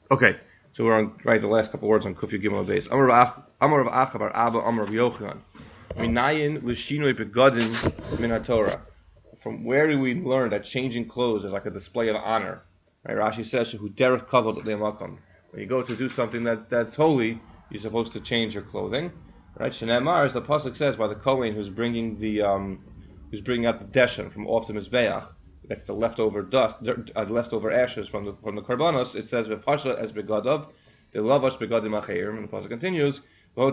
Okay, so we're on the last couple words on Kufya Gimel base. Amar Rav Acha bar Abba Amar Rav Yochanan. Minayin l'shinoi begadim min Torah. From where do we learn that changing clothes is like a display of honor? Right? Rashi says, "Who derech kavod le'makom." When you go to do something that's holy, you're supposed to change your clothing. Right? Shneimar, as the pasuk says, by the Kohen who's bringing out the deshen from off the mizbeach. That's the leftover dust, leftover ashes from the karbanos. It says v'pasha as begadav, the lavash begadim acherim, and the pasuk continues. So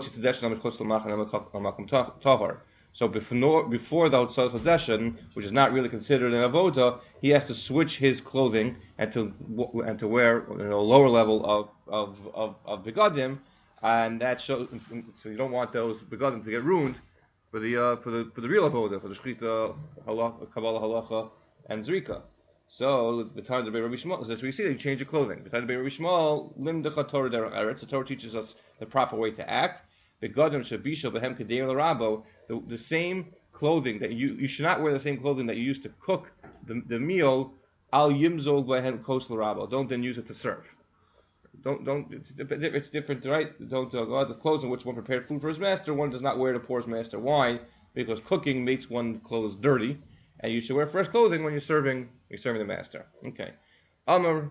before the Hotzah Chodeshin, which is not really considered an avoda, he has to switch his clothing and to wear a lower level of begadim, and that shows. So you don't want those begadim to get ruined for the real avoda, for the shchita, kabbalah halacha, and zrika. So the time of Rabbi Shmuel, as we see, they change your clothing. The time of Rabbi Shmuel, limdecha Torah derech eretz. The Torah teaches us the proper way to act. Begadim shabisha behem kedei l'rabo. The same clothing that you should not wear the same clothing that you used to cook the meal. Al yimzol behem kos l'rabo. Don't then use it to serve. Don't. It's different, right? Don't go out the clothes in which one prepared food for his master. One does not wear to pour his master wine because cooking makes one's clothes dirty. And you should wear fresh clothing when you're serving the master. Okay. Amar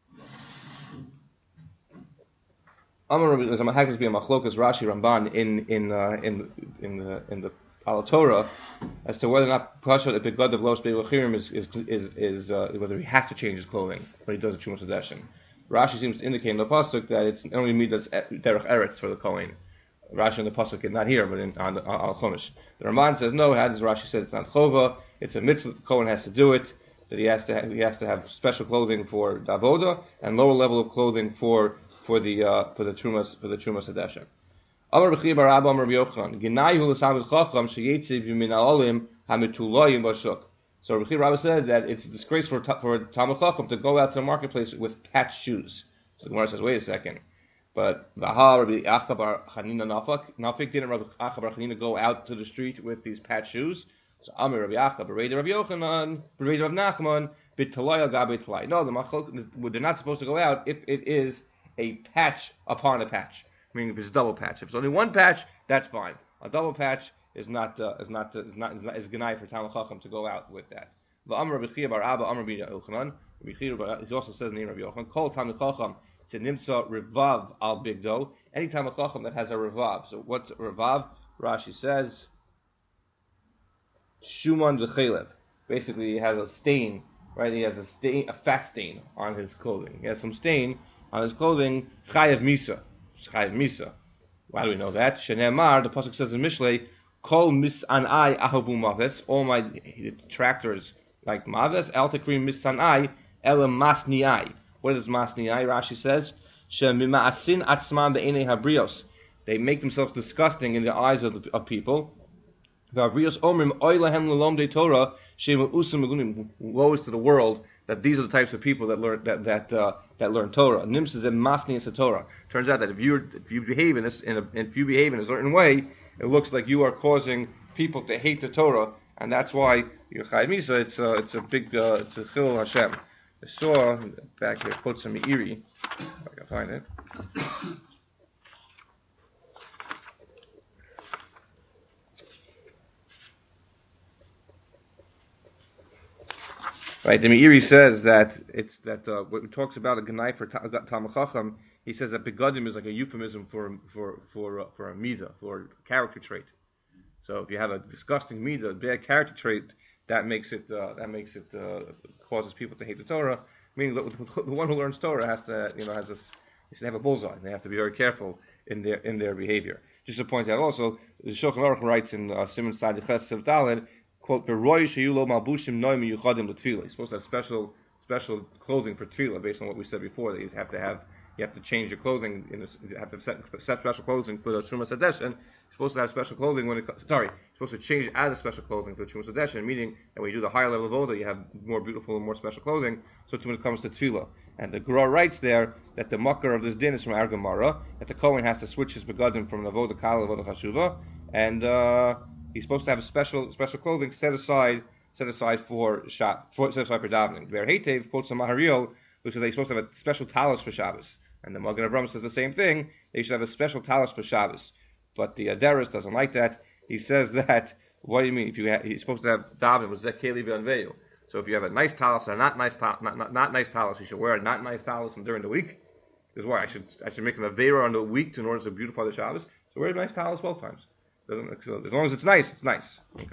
there's a happens to be a machlokas Rashi Ramban in the Al Torah as to whether or not Pasha the begad of Los Beilachirim is whether he has to change his clothing when he does a Chumash Hadeshin. Rashi seems to indicate in the pasuk that it's only me that's derech eretz for the Kohen. Rashi in the pasuk is not here, but on Al Chumash. The Ramban says no. As Rashi said, it's not chova. It's a mitzvah. The Kohen has to do it. That he has to have special clothing for davoda and lower level of clothing for the trumas hadeshin. Amar b'chi bar Abba Amar Yochanan Ginayhu l'samid chacham sheyetziv min ha'olim hamitullayim b'shuk. So Rabbi Rabba said that it's disgraceful for a Talmud Chacham to go out to the marketplace with patched shoes. So the Gemara says, wait a second. But Rabbi Acha bar Chanina Nafik didn't Rabbi Acha bar Chanina go out to the street with these patched shoes? So Amir Rabbi Acha, Bereda Rabbi Yochanan, Bereda Rabbi Nachman, B'talay al gabe talay. No, they're not supposed to go out if it is a patch upon a patch. Meaning if it's a double patch. If it's only one patch, that's fine. A double patch is genai for Talmud Chacham to go out with that. The Amr Rabbi Chia bar Abba Amr Rabbi Yochanan. Rabbi Chia he also says in the name of Rabbi Yochanan, Kol Talmud Chacham nimtza revav al bigdo. Any Talmud Chacham that has a revav. So what's revav? Rashi says Shuman v'chelev. Basically, he has a stain, right? He has a fat stain on his clothing. He has some stain on his clothing. Chayav misa. Chayav misa. Why do we know that? Shenemar, the pasuk says in Mishlei, Kol misanai ahavu maves. All my tractors like maves. El tekrim misanai ele masniai. What is masniai? Rashi says, Shemimaasin atzman be'enei habrios. They make themselves disgusting in the eyes of people. Woe is to the world that these are the types of people that learn learn Torah. Nims is a masni is Torah. Turns out that if you behave in a certain way, it looks like you are causing people to hate the Torah, and that's why you're chayv misa. It's a chilul Hashem. I saw back here quotes from Meiri. If I can find it. Right, the Meiri says that when it talks about a genai for Talmud Chacham, he says that begadim is like a euphemism for a midah, for a character trait. So if you have a disgusting midah, a bad character trait, that makes it causes people to hate the Torah. Meaning the one who learns Torah has to have a bullseye. They have to be very careful in their behavior. Just to point out also, the Shulchan Aruch writes in Siman Sadi Ches Sev Daled, quote, You're supposed to have special clothing for tefillah, based on what we said before, that you have to change your clothing, you have to set special clothing for the Trumas Hadeshin. You're supposed to have special clothing you're supposed to change out of special clothing for the Trumas Hadeshin, meaning that when you do the higher level of Oda, you have more beautiful and more special clothing, so when it comes to tefillah. And the Gra writes there that the makar of this din is from Ar Gemara, that the Kohen has to switch his begadim from an avoda kala to avoda chashuva, and he's supposed to have a special clothing set aside for davening. Ver Heitev quotes a Mahariel, which is that he's supposed to have a special talis for Shabbos. And the Magen Avraham says the same thing. They should have a special talis for Shabbos. But the Aderis doesn't like that. He says that, what do you mean? If you're supposed to have daven with Zekeli V'Anveyu. So if you have a nice talis and a not nice talis, you should wear a not nice talis during the week. Because why? I should make an Avera on the week in order to beautify the Shabbos. So wear a nice talis both times. So as long as it's nice, it's nice. Okay.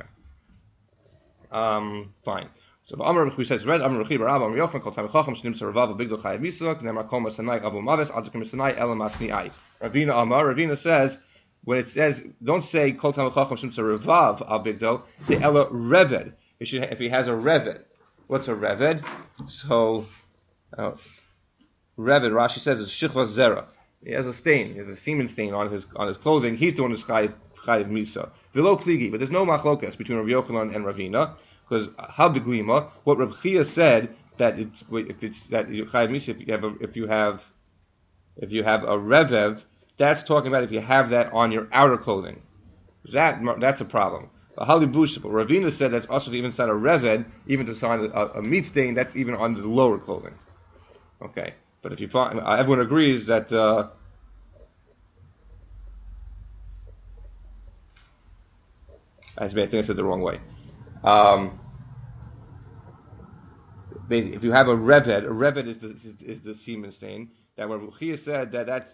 Fine. So the Amar who says red Amar Rechi Barab Amar Yochanan Kol Tamei Chacham Shnim Tzarav Bigdol Chayav Misa K'nemar Kol Masanai Avu Maves Adzukim Masanai Elam Masni Ravina Amar Ravina says when it says don't say Kol Tamei Chacham Shnim Tzarav Al Bigdol say Ela Reved. If he has a Reved. What's a Reved? So Reved Rashi says is Shichva Zera. He has a stain. He has a semen stain on his clothing. He's the one who's Chayav Misa. Below Pligi, but there's no machlokas between Rav Yochanan and Ravina. Because Habiglima, what Reb Chia said that if you have a revev, that's talking about if you have that on your outer clothing. That's a problem. Ravina said that's also even sign a reved, even to sign a meat stain, that's even on the lower clothing. Okay, but if you find everyone agrees that. I think I said the wrong way. If you have a reved is the semen stain. That when Ruchia said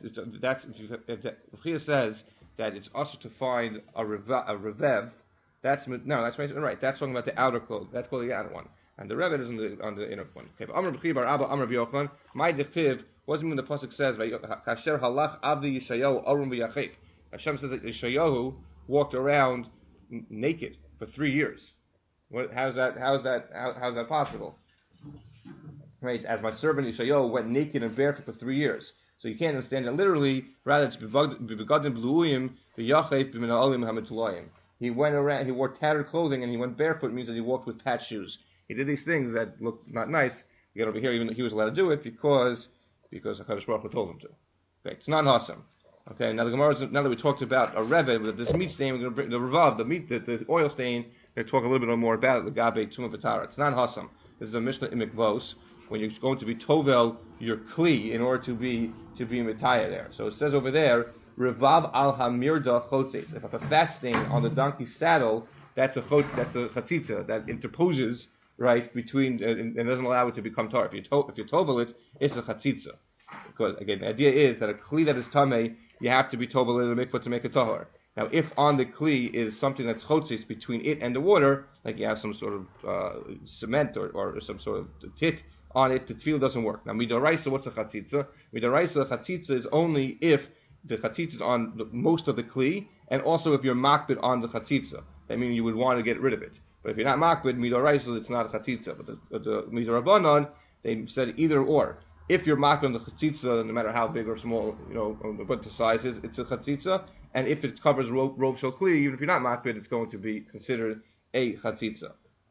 Ruchia says that it's also to find a revev. That's right. That's talking about the outer cloth. That's called the outer one, and the reved is on the inner one. Okay. Amar B'chi Bar Abba Amar B'Yochanan. My dechiv wasn't when the pasuk says Kasher halach avdi Yishayahu arum v'yachik. Hashem says that Yishayahu walked around naked for 3 years. How's that possible? Right, as my servant Yishayahu went naked and barefoot for 3 years. So you can't understand it literally. Rather, it's begadim bluim v'yachef b'minalim hametulayim. He went around. He wore tattered clothing and he went barefoot. It means that he walked with patched shoes. He did these things that looked not nice. You get over here, even though he was allowed to do it because HaKadosh Baruch Hu told him to. Okay, it's not awesome. Okay, now that we talked about a reved with this meat stain, we're going to bring the revav, the oil stain. We're going to talk a little bit more about it. The gabe tumah v'tara. It's not awesome. This is a Mishnah in Mikvos when you're going to be tovel your kli in order to be mitaya there. So it says over there, revav al hamirda chotzes. If a fat stain on the donkey's saddle, that's a chatzitza that interposes right between and doesn't allow it to become tar. If you tovel it, it's a chatzitza. Because again, the idea is that a kli that is tamei, you have to be tovel in the mikvah to make a tahor. Now, if on the kli is something that's chotzis between it and the water, like you have some sort of cement or some sort of tit on it, the tefillah doesn't work. Now, midoraisa, what's a chatzitza? Midoraisa, the chatzitza is only if the chatzitza is on most of the kli, and also if you're makbid on the chatzitza. That means you would want to get rid of it. But if you're not makbid, midoraisa, it's not a chatzitza. But the midorabanan, they said either or. If you're makbid on the chatzitza, no matter how big or small, what the size is, it's a chatzitza. And if it covers rov shel kli, even if you're not makbid, it's going to be considered a chatzitza.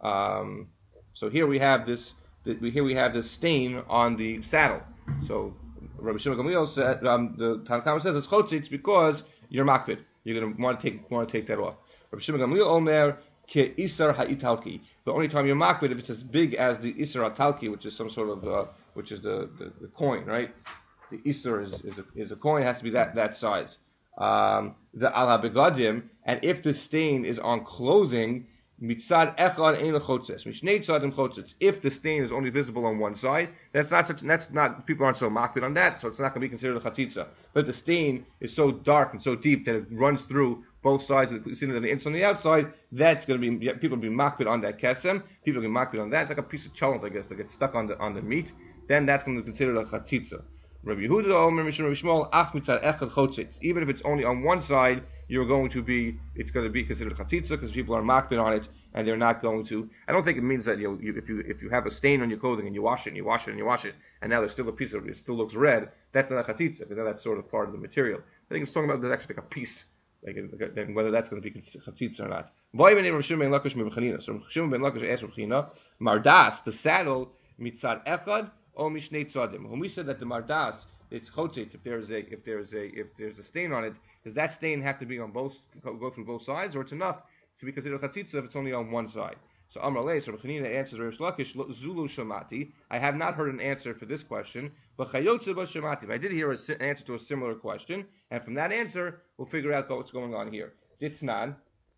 So here we have this. Here we have this stain on the saddle. So Rabbi Shimon Gamliel said the Tanna Kamma says it's chotzitz because you're makbid. You're going to want to take that off. Rabbi Shimon Gamliel omer ke isar ha'italki. The only time you're makbid if it's as big as the isar ha'italki, which is some sort of which is the coin, right? The isar is a coin. It has to be that size. The al habegadim, and if the stain is on clothing, mitzad echad ein lechotzes, mishnei tzadim chotzes. If the stain is only visible on one side, that's not people aren't so makbid on that, so it's not going to be considered a chatzitza. But the stain is so dark and so deep that it runs through both sides of the skin, on the inside and the outside. That's going to be people will be makbid on that kesem. People will be makbid on that. It's like a piece of cholent, I guess, that gets stuck on the meat. Then that's going to be considered a chatzitza. Rabbi Yehuda Omer Mishra Rabbi Shmuel Ach mitzad echad chotzitz. Even if it's only on one side, it's going to be considered chatzitza because people are makbid on it and they're not going to. I don't think it means that if you have a stain on your clothing and you wash it and you wash it and you wash it and now there's still a piece of it still looks red. That's not a chatzitza because that's sort of part of the material. I think it's talking about there's actually like a piece, then whether that's going to be chatzitza or not. So Rabbi Shimon ben Lakish asked Rabbi China, Mardas, the saddle mitzad echad. When we said that the mardas it's chotzitz, if there's a stain on it, does that stain have to be on go through both sides, or it's enough to be considered chatzitza if it's only on one side? So Amar Leis, Rabbi Chanina answers Reish Lakish, Zulu Shamati. I have not heard an answer for this question, but Chayotze Ba Shamati. I did hear an answer to a similar question, and from that answer, we'll figure out what's going on here. Ditnan.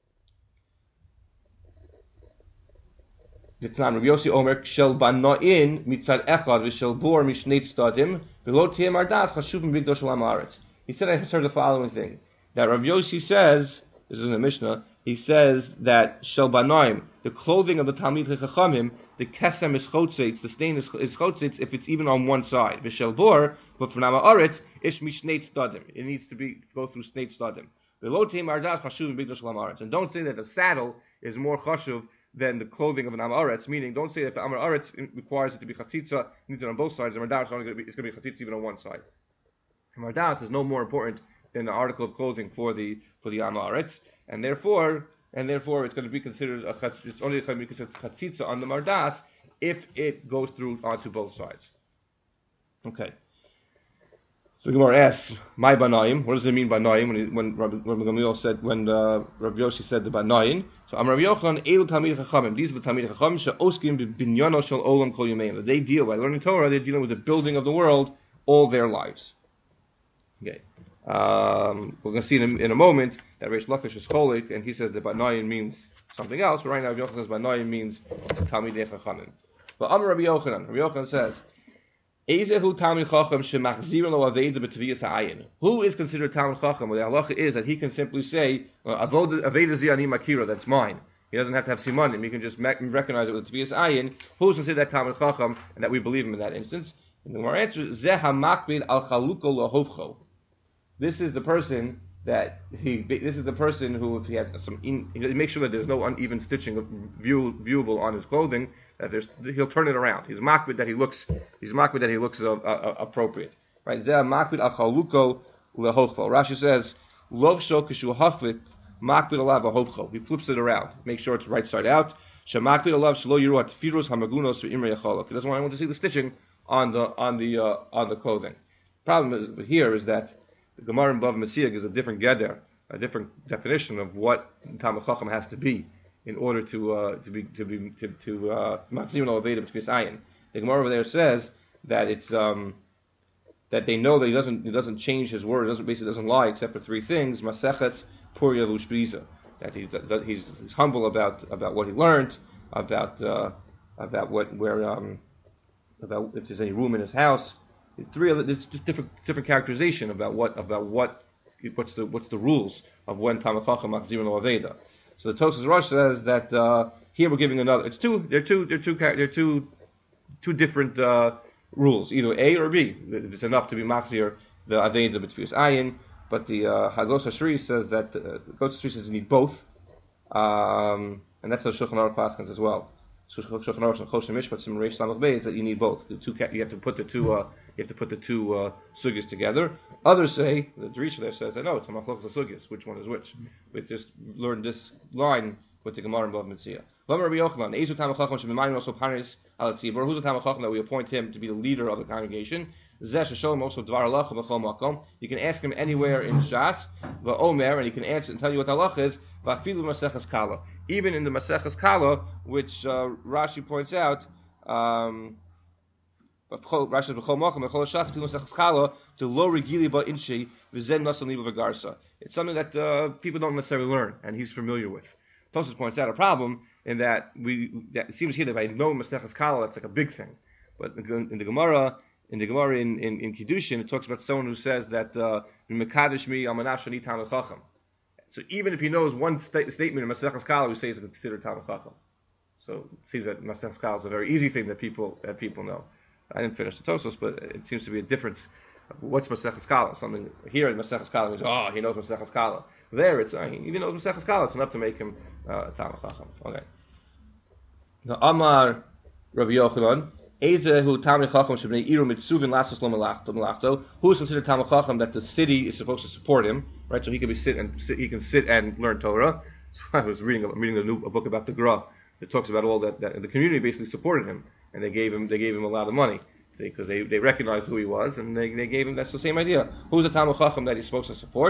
Ditnan Rabbi Yossi Omer Shel Banoin Mitzad Echad V'Shel Bor Mishneit Stadim V'Lo Tiem Ardas Chashuvim Bigdosh Olam Haaretz. He said, I heard the following thing, that Rabbi Yossi says, this is in the Mishnah, he says that Shel Banoim, the clothing of the Talmid Chachamim, the kesem is chotzeitz, the stain is chotzeitz if it's even on one side. V'Shel Bor, but for Nama Aretz, ish mishneit stadim. It needs to go through sneit stadim. V'Lo Tiem Ardas Chashuvim Bigdosh Olam Haaretz. And don't say that the saddle is more chashuv than the clothing of an Amar Aretz, meaning don't say that the Amar Aretz requires it to be chatzitza, needs it on both sides, and Mardas it's going to be chatzitza even on one side. Mardas is no more important than the article of clothing for the Amar Aretz, and therefore it's going to be considered it's only going to be considered chatzitza on the Mardas if it goes through onto both sides. Okay. So the Gemara asks, "My banayim." What does it mean banayim? When Rabbi Gamliel said, when Rabbi Yossi said the banayim. So Amar Rabbi Yochanan, "Elu Talmid Chachamim." These are the Talmid Chachamim she'oskim b'binyano shel olam kol yameim. They deal by learning Torah. They're dealing with the building of the world all their lives. Okay. We're going to see in a moment that Reish Lakish is cholik, and he says that banayim means something else. But right now, Rabbi Yochanan says banayim means Talmid Chachamim. But Amar Rabbi Yochanan says, who is considered Talmid Chacham? Well, the halacha is that he can simply say, Aveda zi ani makira, that's mine. He doesn't have to have simanim. He can just recognize it with Tviyas Ayin. Who is considered that Talmid Chacham, and that we believe him in that instance? And the Gemara answers, Zeh hamakbid al chaluko lahovcho. This is the person who, if he has he makes sure that there's no uneven stitching viewable on his clothing, that he'll turn it around. He's makbid that he looks appropriate. Right? Zeh makbid al chaluko lahovcho. Rashi says, Lovsho kishu haflit makbid alav ahopcho. He flips it around, make sure it's right side out. Shemakbid alav shelo yiru atfiros hamagunos ve'imrei yacholok. He doesn't want anyone to see the stitching on the clothing. Problem here is that the Gemara in Bava Metzia gives a different geder, a different definition of what Talmid Chacham has to be in order to machzir no aveda b'tfis ayin. The Gemara over there says that it's that they know that he doesn't change his word, doesn't lie except for three things: masechetz, puria, lushbiza. That he's humble about what he learned, about if there's any room in his house. There's just different characterization about what's the rules of when Talmid Chacham machzir no aveda. So the Tosfos Rosh says that here we're giving another. They're two different rules, either A or B. It's enough to be machzir the aveda b'tfiyus ayin, but the Hagos Hashri says that Hagos Hashri says you need both, and that's how Shulchan Aruch paskins as well. Shulchan Aruch and Choshen Mishpat Sim Reish Samach Beis is that you need both. You have to put the two sugyas together. Others say, the Drisha there says, I know it's a machlokes sugyas. Which one is which? We just learned this line with the Gemara in Bava Metzia. Rabbi Yochanan, Eizu Talmid Chacham sheb'mayim also panis al tzibur. Who's the Talmid Chacham that we appoint him to be the leader of the congregation? Zeh shesholem also dvar halacha b'chol makom. You can ask him anywhere in Shas, va'omer, and he can answer and tell you what halacha is. Va'afilu maseches kala. Even in the Maseches Kala, which Rashi points out, Rashi b'chol makom b'chol Shas afilu maseches kala to lo regili ba'inshi v'zen nasan liba v'garsa. It's something that people don't necessarily learn, and he's familiar with. Tosfos points out a problem in that it seems here that if I know Maseches Kala, that's like a big thing. But in the Gemara in Kiddushin, it talks about someone who says that Mekadesh mi amanash ani Talmid Chacham. So even if he knows one statement in Maseches Kala, we say is considered Talmid Chacham. So it seems that Maseches Kala is a very easy thing that people know. I didn't finish the Tosfos, but it seems to be a difference. What's Maseches Kala? Something here in Maseches Kala means, he knows Maseches Kala. There, it's he knows Maseches Kala. It's enough to make him Talmid Chacham. Okay. Now, Amar Rabbi Yochanan, Ezehu Talmid Chacham shebnei iru mitzuvin lasos lo melachto. Who is considered Talmid Chacham that the city is supposed to support him, right? So he can he can sit and learn Torah. So I was reading a book about the Gra that talks about all that the community basically supported him, and they gave him a lot of money because they recognized who he was, and they gave him. That's the same idea. Who's the Talmid Chacham that he's supposed to support?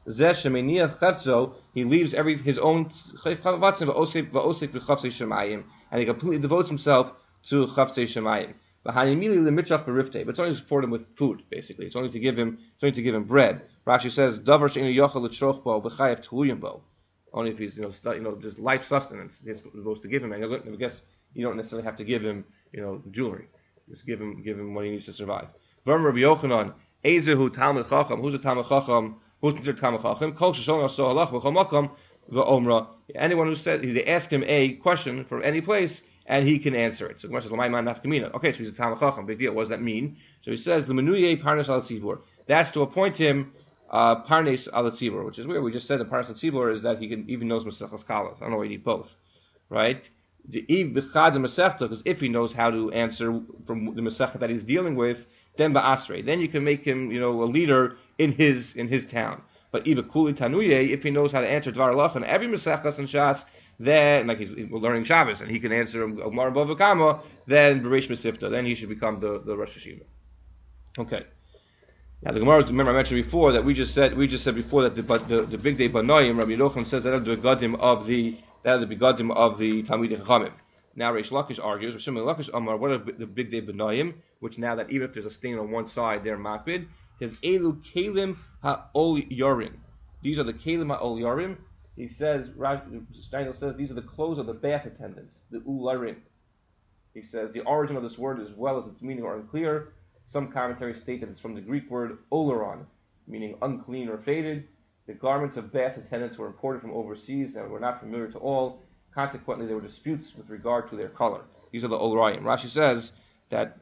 Zeh shemeniach chavzo, he leaves his own chavatzim va'osek b'chavtzei shemayim, and he completely devotes himself to chavtzei shemayim. But it's only to support him with food, basically. It's only to give him bread. Rashi says, "Davar she'enu yochel l'troch bo b'chayav t'luyim bo." Only if he's just life sustenance he's supposed to give him. And I guess you don't necessarily have to give him jewelry. Just give him what he needs to survive. V'amar Rabbi Yochanan, Ezehu Talmid Chacham. Who's a Talmid Chacham? Who's considered Talmid Chacham? Kol sheshon aso halach v'chol makom v'omra. Anyone who said they ask him a question from any place and he can answer it. So the question is, "L'may man nafkamina?" Okay, so he's a Talmid Chacham. Big deal. What does that mean? So he says, "L'menuye parnas al tzibur." That's to appoint him parnes al tzibur, which is weird. We just said the parnes al tzibur is that he can even knows Masechas Kalas. I don't know why you need both, right? The b'chad Masechta, because if he knows how to answer from the Masechta that he's dealing with, then ba'asrei, then you can make him a leader in his town. But even kuli tanuye, if he knows how to answer dvar halach and every Masechtas and Shas, then like he's learning Shabbos and he can answer Gemara Bava Kama, then b'reish mesifta, then he should become the Rosh Hashiva. Okay. Now the Gemara, remember I mentioned before that we just said before that the big day Banoim, Rabbi Yochanan says that the begadim of the Talmidei Chachamim. Now Reish Lakish argues, Shimon Lakish Amar, what are the big day Banoim, which now that even if there's a stain on one side, they're makbid. His Elu Kalim Ha'ol Yorim. These are the Kalim Ha'ol Yorim. He says, Steindl says, these are the clothes of the bath attendants, the Ularim. He says the origin of this word as well as its meaning are unclear. Some commentaries state that it's from the Greek word oleron, meaning unclean or faded. The garments of bath attendants were imported from overseas and were not familiar to all. Consequently, there were disputes with regard to their color. These are the Olrayim. Rashi says that,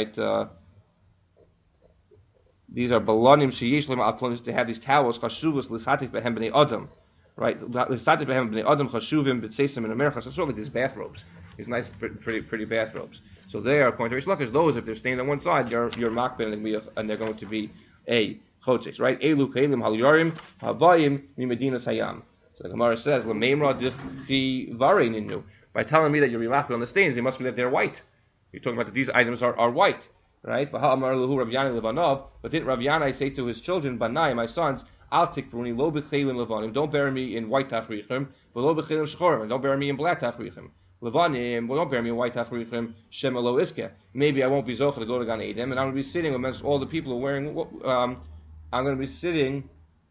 these are balonim sheyesh lem al to have these towels chashuvos lisatik behem bnei adam, right? Lisatik behem bnei adam chashuvim b'tzeisim in America. So it's sort of like these bathrobes, these nice, pretty bathrobes. So they are, according to Reish Lakish, those if they're stained on one side, you're makbid and they're going to be a chotzeis, right? Elu kelim hal yorim havayim mimedinas hayam. So the Gemara says, "L'meimra dichi varei ninu." By telling me that you're makbid on the stains, they must be that they're white. You're talking about that these items are white, right? But didn't Rav Yanai say to his children, "Banai, my sons, al tikbruni lo b'chelim levanim, don't bury me in white tachrichim, but lo b'chelim shchorim, and don't bury me in black tachrichim. Levanim, well, don't bury me in white tachrichim, shem lo iske. Maybe I won't be zochah to go to Gan Eden, and I'm going to be sitting amongst all the people who are wearing. I'm going to be sitting."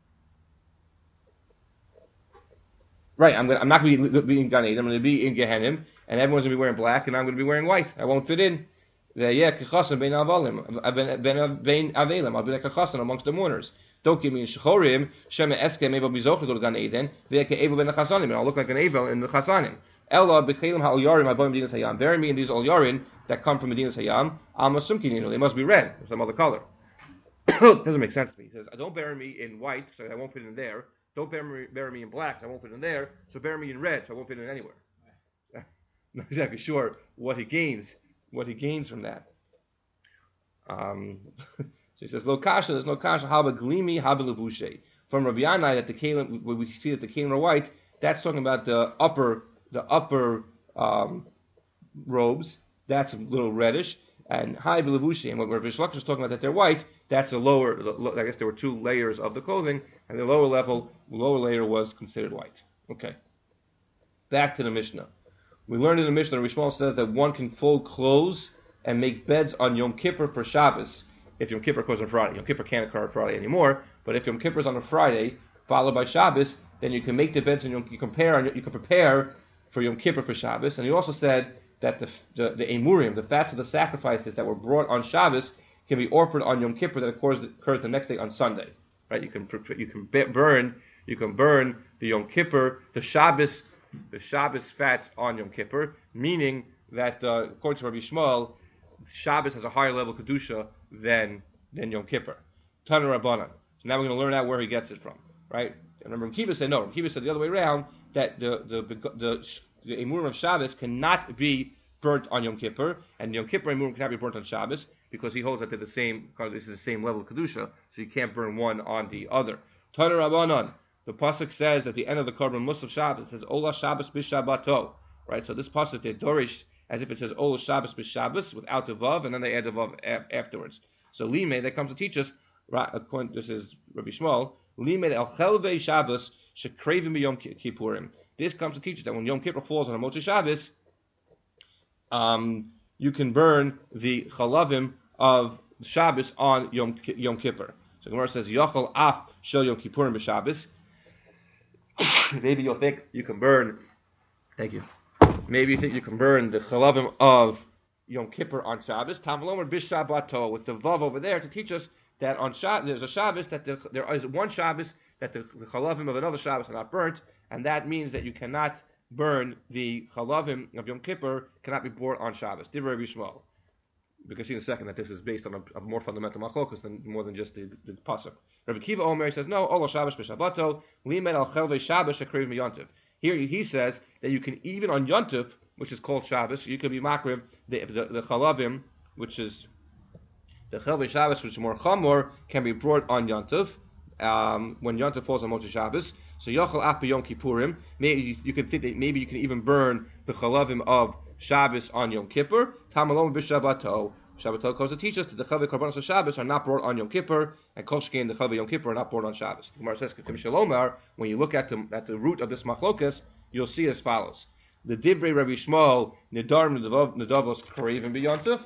Right, I'm not going to be in Gan Eden. I'm going to be in Gehenim, and everyone's going to be wearing black, and I'm going to be wearing white. I won't fit in. I'll be like a chassan amongst the mourners. Don't give me in shechorim. Shema eske maybe I'll be zochah to go to Gan Eden. Ve'eke evel ben the chassanim, and I'll look like an evel in the chassanim. Ella b'chelim ha'ol yarim ha'boim medinas hayam. Bury me in these ol yarim that come from medinas hayam. Al masumkin, they must be red or some other color. Doesn't make sense to me. He says, don't bury me in white, so I won't fit in there. Don't bury me in black, so I won't fit in there. So bury me in red, so I won't fit in anywhere. Not exactly sure what he gains from that. So he says, "Lo kasha, there's no kasha. Haba glimi, haba levushe." From Rabbi Yanai, that the kelim, where we see that the kelim are white, that's talking about the upper robes. That's a little reddish. And haba levushe, and what Rabbi Shlach is talking about that they're white. That's the lower. I guess there were two layers of the clothing, and the lower layer was considered white. Okay. Back to the Mishnah. We learned in the Mishnah, Rishmal says that one can fold clothes and make beds on Yom Kippur for Shabbos. If Yom Kippur occurs on Friday, Yom Kippur can't occur on Friday anymore. But if Yom Kippur is on a Friday, followed by Shabbos, then you can make the beds and you can prepare for Yom Kippur for Shabbos. And he also said that the emurim, the fats of the sacrifices that were brought on Shabbos, can be offered on Yom Kippur that occurs the next day on Sunday. Right? You can burn the Yom Kippur, the Shabbos fats on Yom Kippur, meaning that according to Rabbi Shmuel, Shabbos has a higher level kedusha than Yom Kippur. Tana Rabbanan. So now we're going to learn out where he gets it from, right? And remember, Kiva said no. Kiva said the other way around, that the emurim of Shabbos cannot be burnt on Yom Kippur, and Yom Kippur emurim cannot be burnt on Shabbos because he holds that they're the same. Because this is the same level of kedusha, so you can't burn one on the other. Tana Rabbanan. The pasuk says at the end of the Korban Musaf Shabbos, it says Ola Shabbos b'Shabbato, right? So this pasuk they dorish as if it says Ola Shabbos b'Shabbos without the vav, and then they add the vav afterwards. So Lime, that comes to teach us, right? According, this is Rabbi Shmuel, Limed el chelvei Shabbos shekravim b'Yom Kippurim. This comes to teach us that when Yom Kippur falls on a Motzei Shabbos, you can burn the chalavim of Shabbos on Yom Kippur. So Gemara says, Yochel af shel Yom Kippurim b'Shabbos. Maybe you'll think you can burn. Thank you. Maybe you think you can burn the chalavim of Yom Kippur on Shabbos. Tamalomer b'Shabbato, with the vav over there to teach us that on there's a Shabbos that there is one Shabbos that the chalavim of another Shabbos are not burnt, and that means that you cannot burn the chalavim of Yom Kippur, cannot be brought on Shabbos. Divrei Rabbi Shmuel. We can see in a second that this is based on a more fundamental machlokus than more than just the pasuk. Rabbi Kiva Omer says no. Olo Shabbos b'Shabbato limed al chelvei Shabbos shekrev miyantiv. Here he says that you can even on Yontif, which is called Shabbos, you can be makriv the chalavim, which is the chelvei Shabbos, which is more chamor, can be brought on Yontif when Yontif falls on Motzei Shabbos. So Yochel af Yom Kippurim. Maybe you can think that maybe you can even burn the chalavim of Shabbos on Yom Kippur. Tamalom b'Shabbato. Shabbato comes to teach us that the chavei karbanos of Shabbos are not brought on Yom Kippur, and kol shkein the chavei Yom Kippur are not brought on Shabbos. The Gemara says, "Ketim shalomar." When you look at the root of this machlokas, you'll see as follows: the divrei Rabbi Shmuel nedarim nedavos kareivim b'yontif.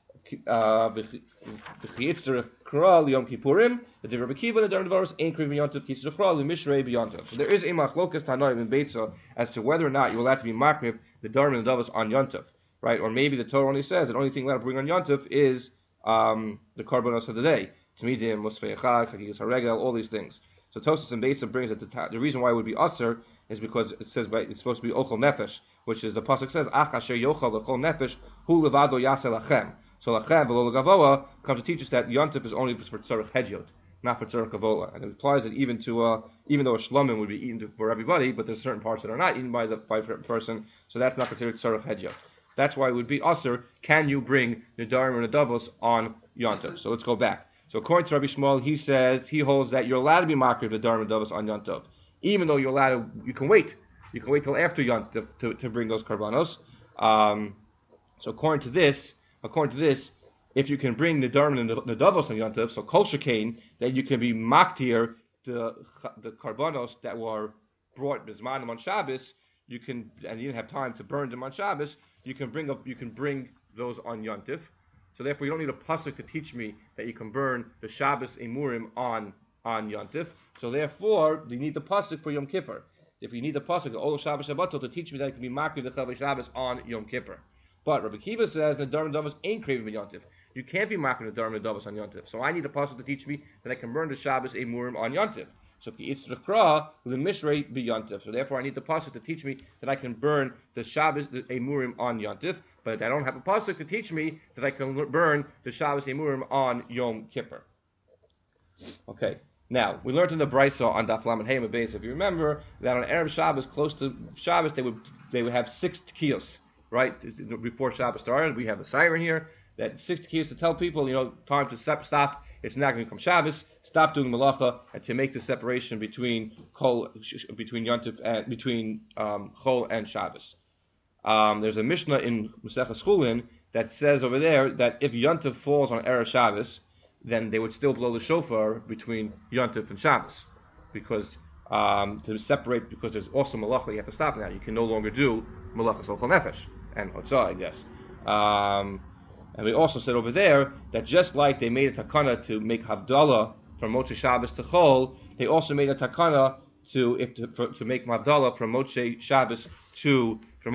V'chiyitzter kral Yom Kippurim. The divrei Rabbi Kiva nedarim nedavos ein kareivim b'yontif. Chiyitzter kral l'mishrei b'yontif. So there is a machlokas tanoim in Beitza as to whether or not you will have to be makriv the darim nedavos on Yontif. Right, or maybe the Torah only says the only thing allowed to bring on Yontif is the karbanos of the day, Tmidim, Musfei Echad, Chagigas Haregel, all these things. So Tosas and Beitza brings that the reason why it would be Aser is because it says it's supposed to be Ochel Nefesh, which is the pasuk says Ach Asher Yochel L'Chol Nefesh Hu Levado Yaseh Lachem. So Lachem V'Lo L'Gavola comes to teach us that Yontif is only for Tzarech Hedyot, not for Tzarech Kavola, and it implies that even though a shlomim would be eaten for everybody, but there's certain parts that are not eaten by the person, so that's not considered Tzarech Hedyot. That's why it would be Aser. Can you bring Nedarim or Nedavos on Yontif? So let's go back. So according to Rabbi Shmuel, he holds that you're allowed to be makriv Nedarim and Nedavos on Yontif, even though you're allowed to. You can wait. You can wait till after Yontif to bring those karbanos. So according to this, if you can bring Nedarim and Nedavos on Yontif, so Kol Shekain, that you can be maktir the karbanos that were brought bismanim on Shabbos. You can, and you didn't have time to burn them on Shabbos. You can bring those on Yontif. So therefore, you don't need a pasuk to teach me that you can burn the Shabbos emurim on Yontif. So therefore, you need the pasuk for Yom Kippur. If you need the pasuk, Ol Shabbos Shabbato, to teach me that it can be makriv the chavei Shabbos on Yom Kippur. But Rabbi Kiva says the Nedarim Nedavos ain't craving Yontif. You can't be makriv the Nedarim Nedavos on Yontif. So I need a pasuk to teach me that I can burn the Shabbos emurim on Yontif. So it's Kra l'mishrei b'Yontif. So therefore, I need the pasuk to teach me that I can burn the Shabbos emurim on Yontif. But I don't have a pasuk to teach me that I can burn the Shabbos emurim on Yom Kippur. Okay. Now we learned in the Brisa on Daf Lamed Hey Beis, if you remember, that on Erev Shabbos, close to Shabbos, they would have 6 tekiyos, right? Before Shabbos started, we have a siren here that 6 tekiyos to tell people, time to stop. It's not going to become Shabbos. Stop doing malacha, and to make the separation between Yontif and between Chol and Shabbos. There's a Mishnah in Maseches Chulin that says over there that if Yontif falls on Erev Shabbos, then they would still blow the shofar between Yontif and Shabbos, because to separate, because there's also malacha you have to stop now. You can no longer do malacha Chol Nefesh and Hotzah, I guess. And we also said over there that just like they made a takana to make Havdalah from Motzei Shabbos to Chol, they also made a takana to make Havdalah from Motzei Shabbos to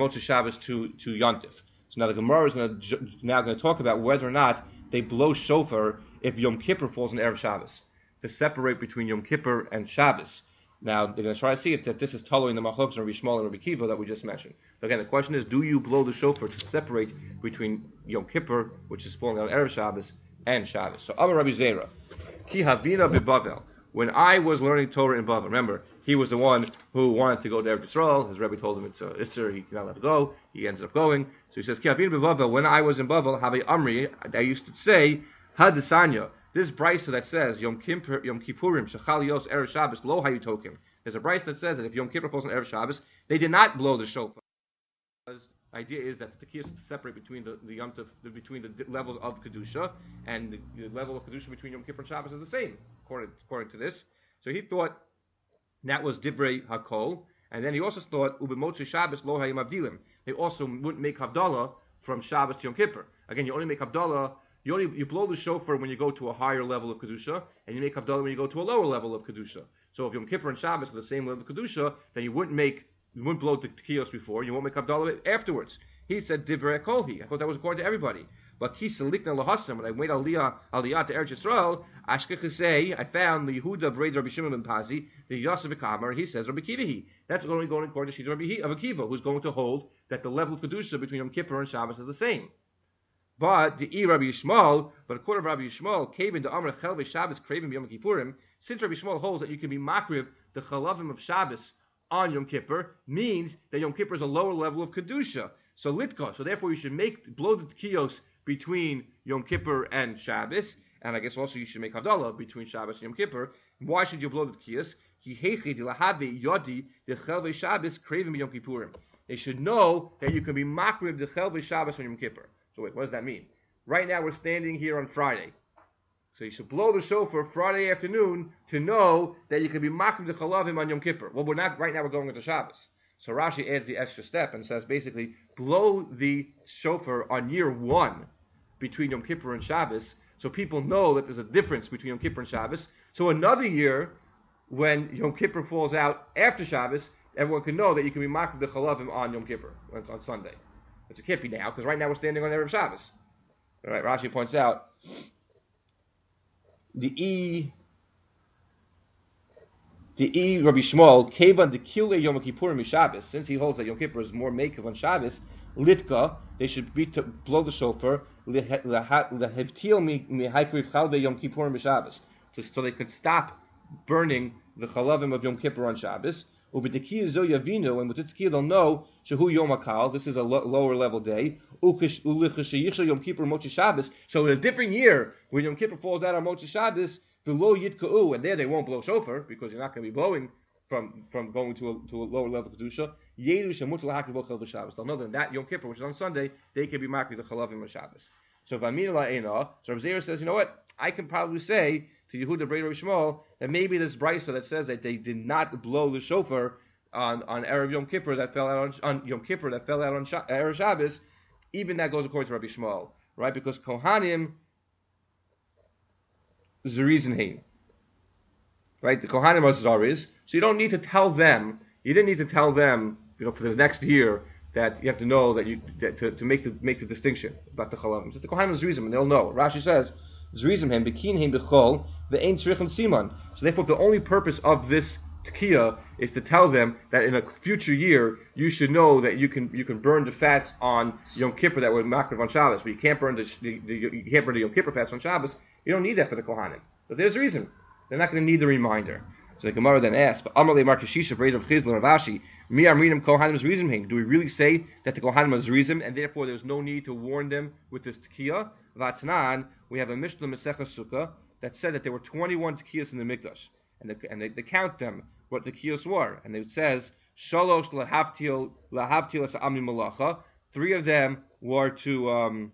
Yontif. So now the Gemara is now going to talk about whether or not they blow shofar if Yom Kippur falls on Erev Shabbos, to separate between Yom Kippur and Shabbos. Now they're going to try to see if that this is following the machlokes of Rabbi Shmuel and Rabbi Kiva that we just mentioned. So again, the question is: do you blow the shofar to separate between Yom Kippur, which is falling on Erev Shabbos, and Shabbos? So Amar Rabbi Zera, Ki Havina beBavel. When I was learning Torah in Bavel, remember he was the one who wanted to go to Eretz Yisrael. His Rebbe told him it's Isser, he cannot let it go. He ended up going. So he says, Ki Havina beBavel. When I was in Bavel, Have Amri, I used to say, Hadesanya. This brisa that says Yom Kippurim Shechal Yos Erev Shabbos Lo Hayutokim. There's a brisa that says that if Yom Kippur falls on Erev Shabbos, they did not blow the shofar. The idea is that the key is to separate between between the levels of kedusha, and the level of kedusha between Yom Kippur and Shabbos is the same according to this. So he thought that was divrei hakol, and then he also thought ubemotzi Shabbos lo hayim abdilim. They also wouldn't make havdalah from Shabbos to Yom Kippur. Again, you only make havdalah. You blow the shofar when you go to a higher level of kedusha, and you make havdalah when you go to a lower level of kedusha. So if Yom Kippur and Shabbos are the same level of kedusha, then you wouldn't blow the tekiyos before. You won't make havdalah afterwards. He said divrei kolhi. I thought that was according to everybody. But kisa likna lahasam. When I made aliyah to Eretz Yisrael, Ashkech say I found the Yehuda Brei Rabbi Shimon ben Pazi, the Yosef Kamar. He says Rabbi Kiva. That's only going according to Shita Rabbi Akiva, who's going to hold that the level of kedusha between Yom Kippur and Shabbos is the same. But the Rabbi Yishmael, but according to Rabbi Yishmael, came into Amr Chelve Shabbos craving Yom Kippurim. Since Rabbi Yishmael holds that you can be makriv the chalavim of Shabbos on Yom Kippur, means that Yom Kippur is a lower level of kedusha. So litka. So therefore, you should blow the tekiyos between Yom Kippur and Shabbos, and I guess also you should make havdalah between Shabbos and Yom Kippur. Why should you blow the tekiyos? They should know that you can be makriv the chelve Shabbos on Yom Kippur. So wait, what does that mean? Right now we're standing here on Friday. So you should blow the shofar Friday afternoon to know that you can be makriv the chalavim on Yom Kippur. Well, we're not, right now we're going into Shabbos. So Rashi adds the extra step and says basically, blow the shofar on year one between Yom Kippur and Shabbos, so people know that there's a difference between Yom Kippur and Shabbos. So another year, when Yom Kippur falls out after Shabbos, everyone can know that you can be makriv the chalavim on Yom Kippur, on Sunday. It's a kippy now, because right now we're standing on Erev Shabbos. All right, Rashi points out, the Rabbi Shmuel, Kevan the Kile Yom Kippurim Shabbos, since he holds that Yom Kippur is more makev on Shabbos, Litka, they should be to blow the shofar, Lehevtil mi Haikriv Chalve Yom Kippurim Shabbos, so they could stop burning the chalavim of Yom Kippur on Shabbos. Ubetekiya zo yavinu, and with this tekiya they'll know shehu Yom HaKal, this is a lower level day. Ulichashayicha Yom Kippur Motzei Shabbos. So in a different year, when Yom Kippur falls out on Motzei Shabbos, below Yitka'u, and there they won't blow shofar because you're not going to be blowing from going to a lower level of kedusha. Yedu shemut lahakriv b'chol Shabbos. They'll know that Yom Kippur, which is on Sunday, they can be makriv the chalavim of Shabbos. So V'amina la'ena. So Rav Zera says, you know what? I can probably say to Yehuda Brei Rabbi Shmuel that maybe this brisa that says that they did not blow the shofar on Erev Yom Kippur that fell out on Yom Kippur that fell out on Erev Shabbos, even that goes according to Rabbi Shmuel, right? Because Kohanim Zerizin, right? The Kohanim are Zariz, so you don't need to tell them. You didn't need to tell them, for the next year that you have to know that to make the distinction about the Chalavim. So the Kohanim Zerizim, and they'll know. Rashi says Zerizim hem bekin hem bechol ve'ein tzrichem siman. So therefore, the only purpose of this tekiya is to tell them that in a future year you should know that you can burn the fats on Yom Kippur that were makriv on Shabbos, but you can't burn the Yom Kippur fats on Shabbos. You don't need that for the Kohanim. But there's a reason. They're not going to need the reminder. So the Gemara then asks, "But Amalei Markashisha Brei Rav Chizl Ravashi, Mi Amrinim Kohanim Zerizim. Do we really say that the Kohanim are Zerizim, and therefore there's no need to warn them with this tekiya? Vatnan, we have a Mishnah Masechah Sukkah that said that there were 21 tekiyas in the Mikdash, and they count them what the tekiyos were, and it says Shalosh lahavtil asa'amim malacha. 3 of them were to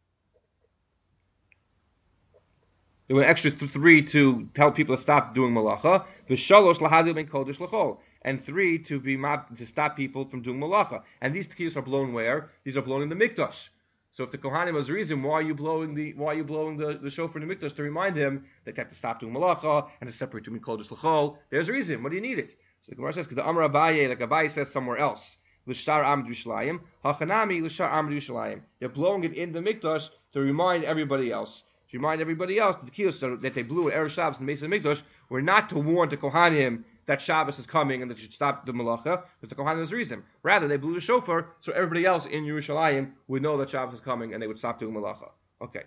there were an extra 3 to tell people to stop doing malacha. V'shalosh lahadil ben kodesh l'chol, and 3 to stop people from doing malacha. And these tekiyos are blown where? These are blown in the mikdash. So if the Kohanim has a reason, why are you blowing the shofar in the mikdash to remind him that they have to stop doing malacha and to separate between kodesh l'chol? There's a reason. What do you need it? So the Gemara says because the Amar Abaye, like Abaye says somewhere else, l'shar amd Yerushalayim, hachanami l'shar amd Yerushalayim. They're blowing it in the mikdash to remind everybody else. To remind everybody else that the kiyos that they blew at Erev Shabbos in the Mesa Mikdash were not to warn the Kohanim that Shabbos is coming and that you should stop the malacha, because the Kohanim has a reason. Rather, they blew the shofar so everybody else in Yerushalayim would know that Shabbos is coming and they would stop doing malacha. Okay.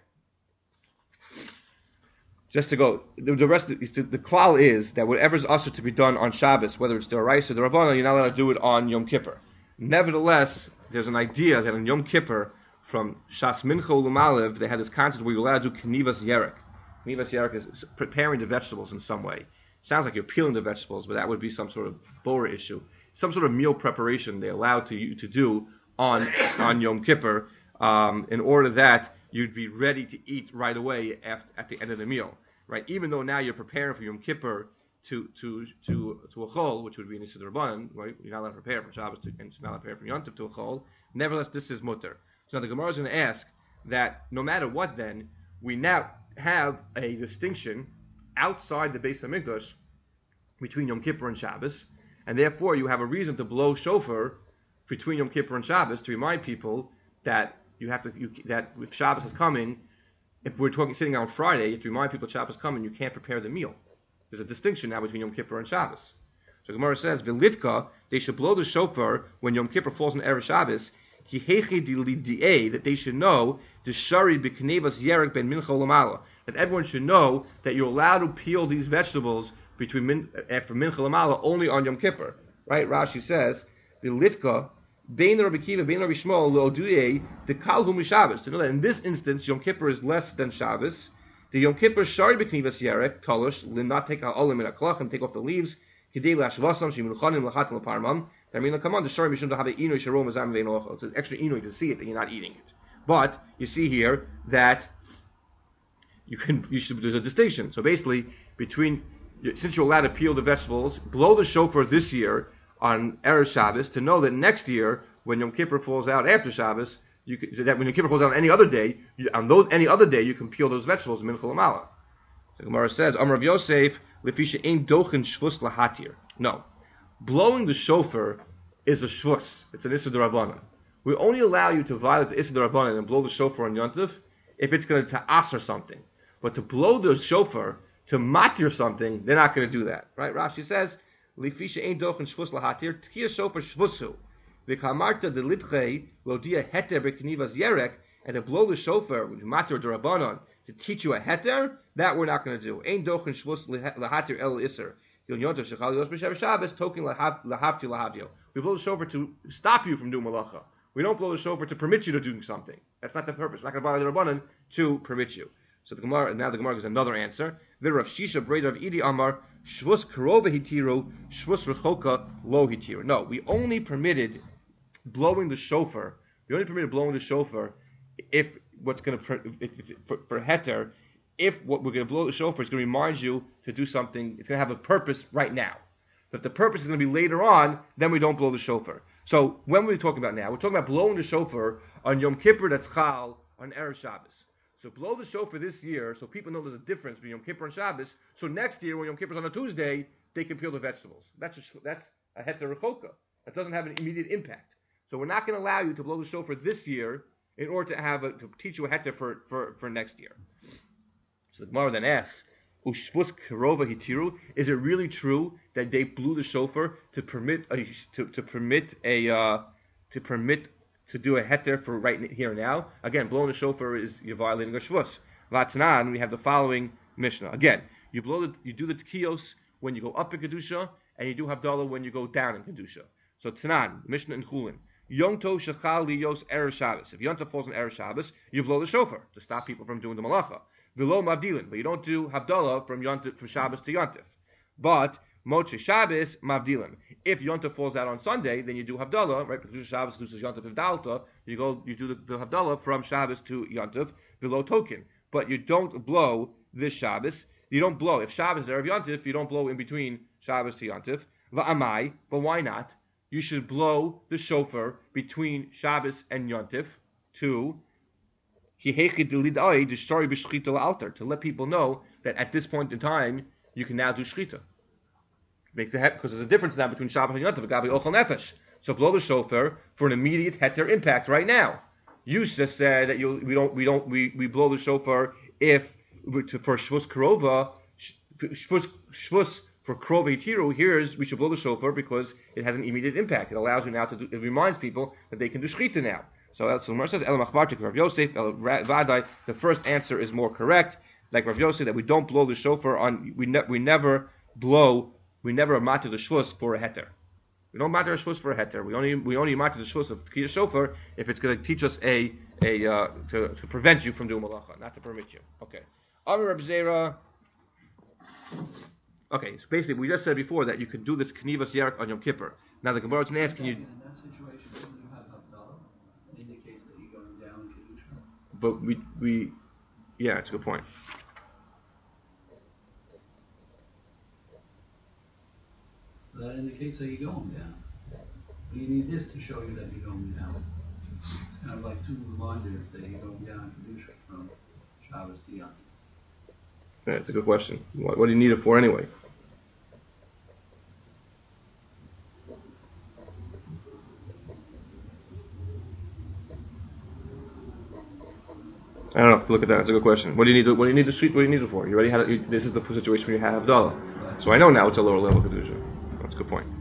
Just to go, the rest of the klal is that whatever is usher to be done on Shabbos, whether it's the Arais or the Rabbana, you're not allowed to do it on Yom Kippur. Nevertheless, there's an idea that on Yom Kippur, from Shas Mincha Ulumalev, they had this concept where you're allowed to do Knivas Yerek. Knivas Yerek is preparing the vegetables in some way. Sounds like you're peeling the vegetables, but that would be some sort of Bora issue. Some sort of meal preparation they allowed you to do on Yom Kippur, in order that you'd be ready to eat right away at the end of the meal. Right? Even though now you're preparing for Yom Kippur to a chol, which would be an Issa Rabbanan, right? You're not allowed to prepare for Shabbos and you're not allowed to prepare for Yom Tov to a chol. Nevertheless, this is mutter. So now the Gemara is going to ask that no matter what, then we now have a distinction outside the Beis Hamikdash between Yom Kippur and Shabbos, and therefore you have a reason to blow shofar between Yom Kippur and Shabbos to remind people that that if Shabbos is coming, if we're sitting on Friday, you have to remind people that Shabbos is coming, you can't prepare the meal. There's a distinction now between Yom Kippur and Shabbos. So Gemara says, "V'litka, they should blow the shofar when Yom Kippur falls on Erev Shabbos. That they should know the shari b'knevas yerek ben mincha lamala. That everyone should know that you're allowed to peel these vegetables between from mincha lamala only on Yom Kippur." Right? Rashi says, "V'litka." Bein Rabbi Kiva, Bein Rabbi Shmuel, Lo'oduyei, the Kal Hu Shabbos. To know that in this instance, Yom Kippur is less than Shabbos. The Yom Kippur Shari B'Knivas Yerek, Tolush, not take out Olim in a Klach and take off the leaves. Kidei Lashvasam, Shimuchanim, Lachatim, Laparmam. I mean, come on, the Shari Mishum to have the Inoi Sharom Azam Vein Ochel. It's an extra Inoi to see it that you're not eating it. But you see here that there's a distinction. So basically, since you're allowed to peel the vegetables, blow the shofar this year on Erev Shabbos to know that next year, when Yom Kippur falls out after Shabbos, that when Yom Kippur falls out on any other day, any other day you can peel those vegetables in Mincha L'Mala. The Gemara says, Amar Rav Yosef, Lefisha ein dochen shvus lahatir. No. Blowing the shofar is a shvus. It's an Issa D'Rabbanan. We only allow you to violate the Issa D'Rabbanan and blow the shofar on Yom Tov if it's going to ta'asr something. But to blow the shofar to matir something, they're not going to do that. Right? Rashi says, Lefisha ein dochen shvus lahatir, tkiya shofar shvusu. V'kamarta de litchei lodia heter b'knivas yerek, and to blow the shofar with matir d'Rabbanan to teach you a heter, that we're not going to do. Ein dochen shvus lahatir el iser. Yom Yontav shechal yos b'shav Shabbos token lahavti lahavyo. We blow the shofar to stop you from doing malacha. We don't blow the shofar to permit you to do something. That's not the purpose. We're not going to violate the Rabbanan to permit you. So the Gemara gives another answer. Rav Shisha Breda of Idi Amar Shvus Karova Hitiru Shvus Rechoka Lo Hitiru. No, we only permitted blowing the shofar. We only permitted blowing the shofar if what's going to for heter. If what we're going to blow the shofar is going to remind you to do something, it's going to have a purpose right now. But if the purpose is going to be later on, then we don't blow the shofar. So when we're talking about now, we're talking about blowing the shofar on Yom Kippur that's Chal on Erev Shabbos. So blow the shofar this year so people know there's a difference between Yom Kippur and Shabbos. So next year when Yom Kippur is on a Tuesday, they can peel the vegetables. That's a heter rechoka. That doesn't have an immediate impact. So we're not going to allow you to blow the shofar this year in order to teach you a heter for next year. So the Gemara then asks, Ushvus Karova Hitiru, is it really true that they blew the shofar to do a heter for right here and now? Again, blowing the shofar is you're violating a shvus. Vatnan, we have the following Mishnah. Again, you do the tkiyos when you go up in kedusha, and you do havdalah when you go down in kedusha. So Tanan, Mishnah in Chulin, Yom Tov shechal liyos erev Shabbos. If Yom Tov falls on erev Shabbos, you blow the shofar to stop people from doing the malacha. Below Mavdilin, but you don't do Havdalah from Shabbos to Yontif. But Moche Shabbos Mavdilin. If Yontif falls out on Sunday, then you do Havdalah, right? Because Shabbos loses Yontif Havdalta. You do the Havdalah from Shabbos to Yontif below token. But you don't blow this Shabbos. You don't blow if Shabbos is Erev Yontif. You don't blow in between Shabbos to Yontif. Va'amai, but why not? You should blow the shofar between Shabbos and Yontif to let people know that at this point in time you can now do shchita. Because there's a difference now between Shabbos and Yontif. Gabi ochel nefesh. So blow the shofar for an immediate heter impact right now. You just said that we blow the shofar for shvus karova, shvus for krova hitiru. Here's we should blow the shofar because it has an immediate impact. It allows you now to do. It reminds people that they can do shchita now. So Gemara says, El Machbartik Rav Yosef, El Vadai, the first answer is more correct. Like Rav Yosef, that we don't blow the shofar on, we never matter the shvus for a heter. We don't matter a shvus for a heter. We only matter the shvus of Tkiyah shofar if it's going to teach us to prevent you from doing malacha, not to permit you. Okay. Amar Reb Zera. Okay, so basically we just said before that you could do this Knivas Yerek on Yom Kippur. Now the Gemara is going to ask, can you... In that situation, when you have Havdalah, it indicates that you're going down Kedusha. But we yeah, it's a good point. that indicates that you're going down. But you need this to show you that you're going down. Kind of like two reminders that you're going down Kedusha from Shabbos to Yom. Yeah, that's a good question. What do you need it for anyway? I don't know. Look at that. That's a good question. What do you need? What do you need the sweet? What do you need it for? You already had. This is the situation where you have Havdalah. So I know now it's a lower level kedusha. That's a good point.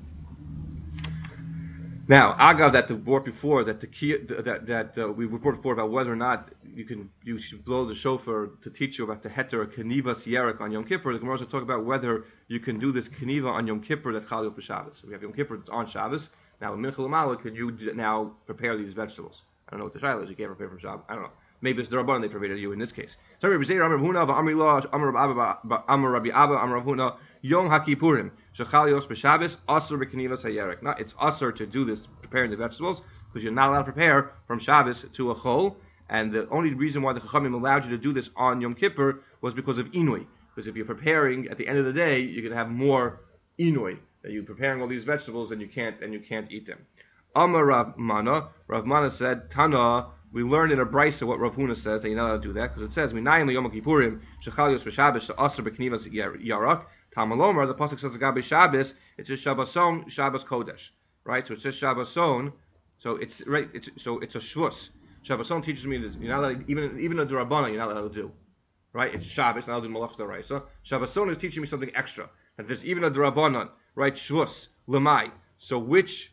Now, Agav that we brought before that the key we reported before about whether or not you should blow the shofar to teach you about the heter or kenivas yerek on Yom Kippur. The Gemara will talk about whether you can do this keniva on Yom Kippur that chal for Shabbos. So we have Yom Kippur on Shabbos. Now in Mincha L'Mala, can you now prepare these vegetables? I don't know what the shaila is. You can't prepare from Shabbos. I don't know. Maybe it's the Rabban they provided you in this case. So Rabbi Zeir Amar Huna v'Amri Lo Amar Rabbi Abba Amar Huna Yom HaKippurim Shechal Yos b'Shabbos Asur b'Kenivas Hayerek. Now it's asur to do this preparing the vegetables because you're not allowed to prepare from Shabbos to a Chol. And the only reason why the Chachamim allowed you to do this on Yom Kippur was because of Inui. Because if you're preparing at the end of the day, you're going to have more Inui. That you're preparing all these vegetables and you can't eat them. Amar Rav Mana said Tana. We learned in a brisa what Rav Huna says that you're not allowed to do that because it says Minayim Yom Kippurim Shechal Yos b'Shabbos Asur b'Kenivas Yarak. Tamalomar the pasuk says Agabe Shabbos. It's just Shabboson Shabbos Kodesh, right? So it says Shabboson. So it's right. It's a shvus. Shabboson teaches me that you're not allowed, even a Durabana you're not allowed to do, right? It's Shabbos. Not allowed to do Malach D'Oraisa. Shabboson is teaching me something extra. That there's even a Durabana, right? Shvus Lemai. So which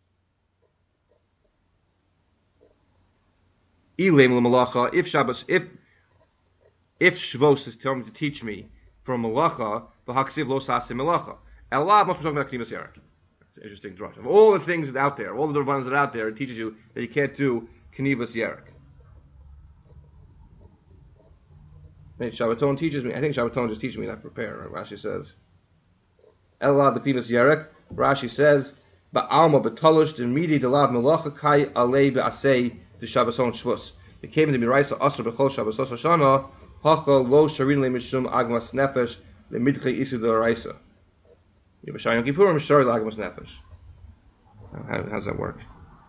if Shabbos, if Shavuos is telling me to teach me from Malacha, v'haksiv lo sasim Malacha. Allah must be talking about Knivas Yerek. That's an interesting drush. Of all the things that are out there, all the Rabbanos that are out there, it teaches you that you can't do Knivas Yerek. Shabbaton teaches me. I think Shabbaton just teaches me not to prepare. Right? Rashi says, Allah the Knivas Yerek. Rashi says, Ba'alma b'talosh d'midi d'lav Malacha kai alei be'asei. The Shabboson Shvus. It came into Miraisa Asr B'chol Shabbos Hoshana Hachal Lo Sharin Le Mishum Agmas Nefesh Le Midchei Isu D'Oraisa. Yevashayim Yom Kippurim Shari Agmas Nefesh. How does that work?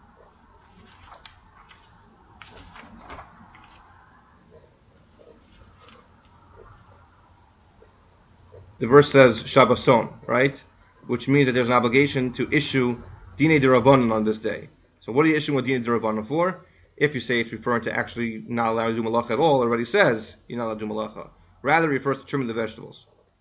The verse says Shabboson, right? Which means that there's an obligation to issue Dinei D'Rabbanan on this day. So what are you issuing with Dinei D'Rabbanan for? If you say it's referring to actually not allowed to do malacha at all, it already says you're not allowed to do malacha. Rather, it refers to trimming the vegetables.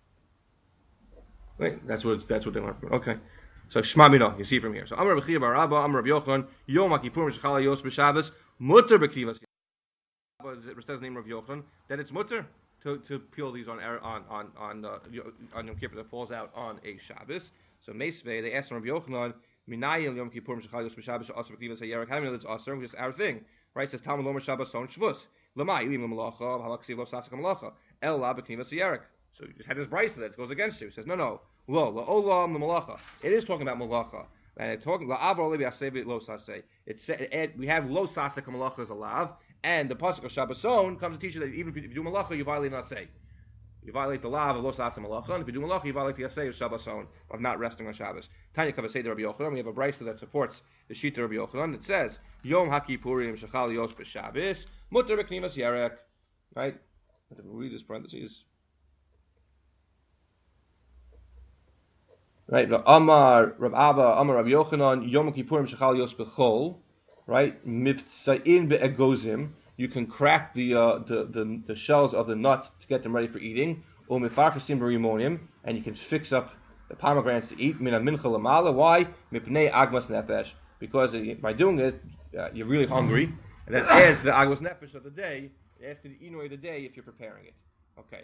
Right? That's what they learn from. Okay. So Shema Mino, you see from here. So Amar Rabbi Chia bar Abba, Amar Rabbi Yochanan, Yom HaKippurim Shechal Yos b'Shabbos, Mutter b'Kivas. It says the name of Yochanan that it's mutter to peel these on Yom Kippur that falls out on a Shabbos. So Meisvei, they asked Rabbi Yochanan. Minayim Yom Kippurim Shechal Yos b'Shabbos Asur b'Kivas Hayerek. How do you know that's asur? Which is our thing, right? It says Talmud Lomer Shabboson Shvus. Lamai Ilim Malacha Halaksiv Lo Sasik Malacha El La b'Kivas Hayerek. So you just had this brisa that goes against you. He says no lo Olam the Malacha. It is talking about Malacha and it's talking La'avor Levi Asei Lo Sasei. We have Lo Sasik Malacha as a lav, and the pasuk of Shabboson comes to teach you that even if you do Malacha you violate Asei. You violate the law of Lo Sasem Malacha, and if you do Malacha, you violate the Asay of Shabboson, of not resting on Shabbos. Tanya Kavasei de Rabbi Yochanan, we have a brisa that supports the Shita of Rabbi Yochanan. It says, Yom HaKippurim Shechal Yos b'Shabbos, Mutter b'Knivas Yerek. Right? I have to read this parentheses. Right? Amar Rav Abba, Amar Rabbi Yochanan, Yom HaKippurim Shechal Yos b'Chol. Right? Mivtzain be'egozim. You can crack the shells of the nuts to get them ready for eating. And you can fix up the pomegranates to eat. Why? Because by doing it, you're really hungry, and that adds the agmas nefesh of the day. It adds to the inoy of the day if you're preparing it. Okay.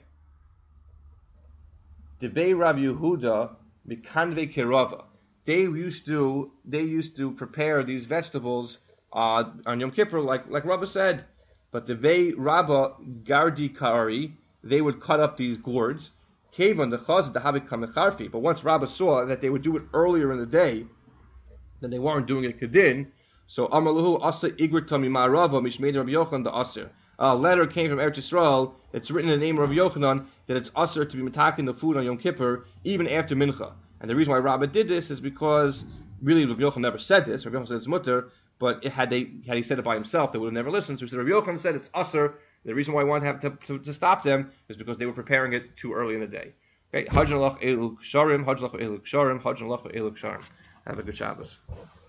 Debei Rav Yehuda mikanve kerava. They used to prepare these vegetables on Yom Kippur, like Rabba said. But the Vei Rabba Gardi Kari, they would cut up these gourds. Kavan the Chaz the Habik Kamecharfi. But once Rabba saw that they would do it earlier in the day, then they weren't doing it Kedin. So Amaluhu Asa Igrit Tamima Rava Mishmei Rabbi Yochanan the Aser. A letter came from Eretz Yisrael. It's written in the name of Rabbi Yochanan that it's Aser to be metaking the food on Yom Kippur even after Mincha. And the reason why Rabbah did this is because really Rabbi Yochanan never said this. Rabbi Yochanan said it's mutter, but had he said it by himself, they would have never listened. So he said Rabbi Yochanan said it's usher. The reason why I wanted to stop them is because they were preparing it too early in the day. Okay, Hajjan Lach Elu Ksharim, Hajjan Lach Elu Ksharim, Hajjan Lach Elu Ksharim. Have a good Shabbos.